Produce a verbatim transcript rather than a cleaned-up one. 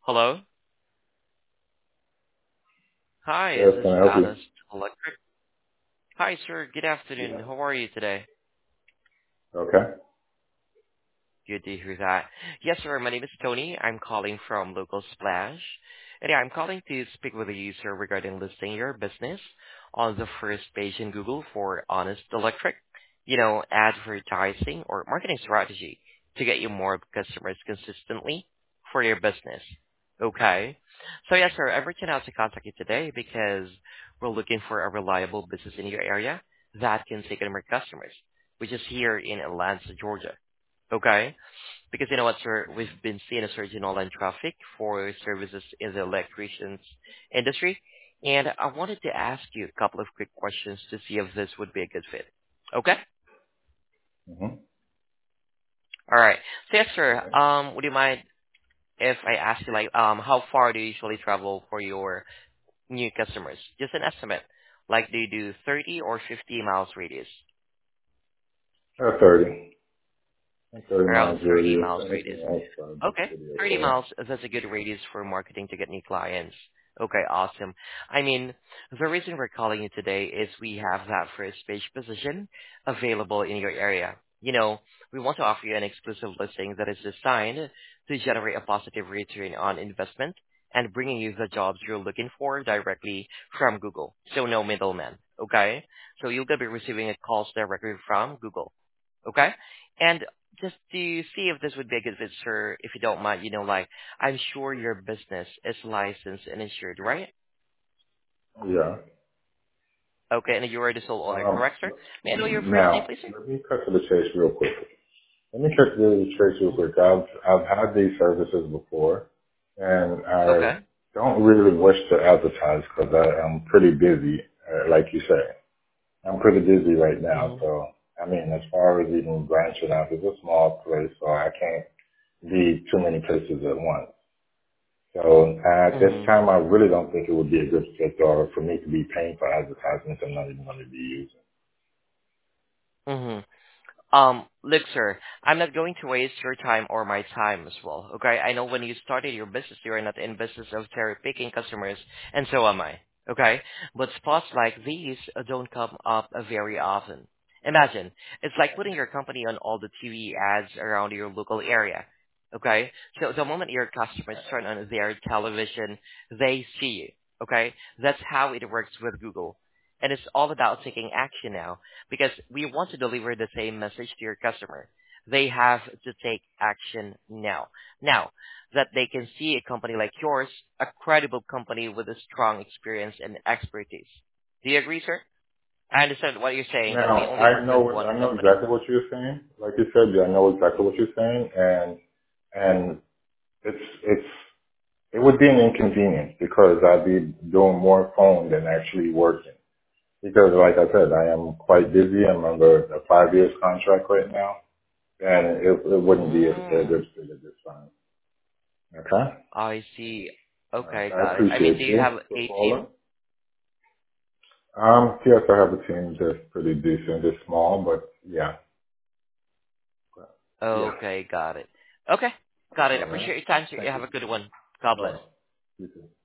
Hello. Hi, Yes, is this can I help you? Honest Electric? Hi, sir. Good afternoon. Yeah. How are you today? Okay. Good to hear that. Yes, sir. My name is Tony. I'm calling from Local Splash. And yeah, I'm calling to speak with the user regarding listing your business on the first page in Google for Honest Electric. You know, advertising or marketing strategy to get you more customers consistently for your business. Okay. So yes, sir. I'm reaching out to contact you today because we're looking for a reliable business in your area that can take in more customers, which is here in Atlanta, Georgia. Okay. Because you know what, sir, we've been seeing a surge in online traffic for services in the electricians industry, and I wanted to ask you a couple of quick questions to see if this would be a good fit. Okay? Mm-hmm. All right. So yes, sir. Um, would you mind if I ask you, like, um, how far do you usually travel for your new customers? Just an estimate. Like, do you do thirty or fifty miles radius? Uh, thirty. And thirty Around miles thirty radius. miles radius. Anything outside the Okay, city, thirty okay. miles, that's a good radius for marketing to get new clients. Okay, awesome. I mean, the reason we're calling you today is we have that first page position available in your area. You know, we want to offer you an exclusive listing that is designed to generate a positive return on investment and bringing you the jobs you're looking for directly from Google. So no middleman, okay? So you're going to be receiving a calls directly from Google, okay? And just to see if this would be a good fit, sir, if you don't mind, you know, like, I'm sure your business is licensed and insured, right? Yeah. Okay, and you are the sole owner, Um, correct, sir? May I know your first name, now, please, sir? let me cut to the chase real quick. Let me cut to the chase real quick. I've, I've had these services before, and I Okay. don't really wish to advertise because I'm pretty busy, uh, like you say. I'm pretty busy right now, Mm-hmm. so, I mean, as far as even branching out, it's a small place, so I can't be too many places at once. So at this Mm-hmm. time, I really don't think it would be a good fit or for me to be paying for advertisements I'm not even going to be using. Mm-hmm. Um, look, sir, I'm not going to waste your time or my time as well. Okay, I know when you started your business, you are not in business of cherry picking customers, and so am I. Okay, but spots like these uh, don't come up uh, very often. Imagine it's like putting your company on all the T V ads around your local area. Okay, so the moment your customers turn on their television, they see you. Okay, that's how it works with Google, and it's all about taking action now because we want to deliver the same message to your customer. They have to take action now. Now that they can see a company like yours, a credible company with a strong experience and expertise. Do you agree, sir? I understand what you're saying that we Now, only I work with know what, one I know company. exactly what you're saying. Like you said, yeah, I know exactly what you're saying, and and it's it's it would be an inconvenience because I'd be doing more phone than actually working. Because, like I said, I am quite busy. I'm under a five years contract right now, and it, it wouldn't be a, a Mm, good fit at this time. Okay. I see. All right. Okay, I got it. I mean, do appreciate you you have for a calling. team? Um, yes, I have a team that's pretty decent. It's small, but yeah. Yeah. Okay, got it. Okay, got it. All right. Appreciate your time, sir. You Thank have you. a good one. God All bless. right. You too.